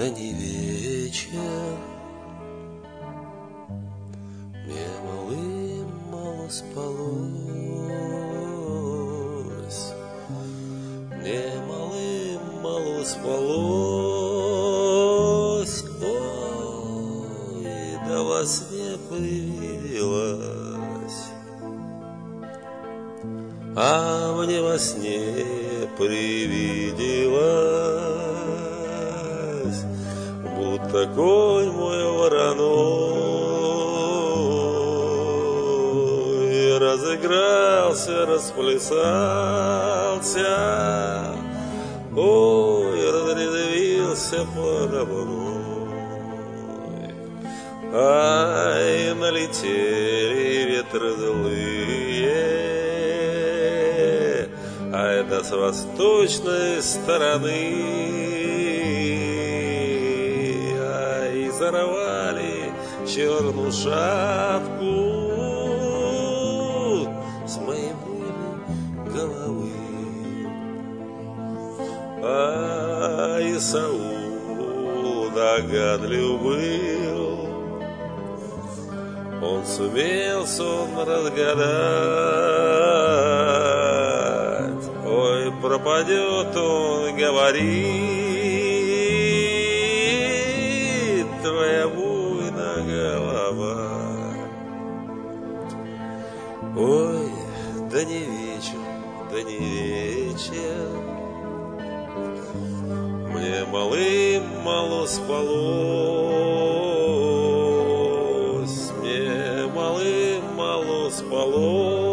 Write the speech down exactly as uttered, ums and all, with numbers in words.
да не вечер, мне малым мало спалось, мне малым мало спалось, ой, да во сне привиделось, а мне во сне привиделось, будто конь мой вороной разыгрался, расплясался, ой, разрезвился порой, ай, налетели ветры злые, а это с восточной стороны, ай, зарвали черную шапку с моей буйной головы. Ай, Саул догадлив был, он сумел сон разгадать, ой, пропадет он, говорит, твоя буйная голова. Ой, да не вечер, да не вечер, мне малым мало спалось, мне малым мало спалось.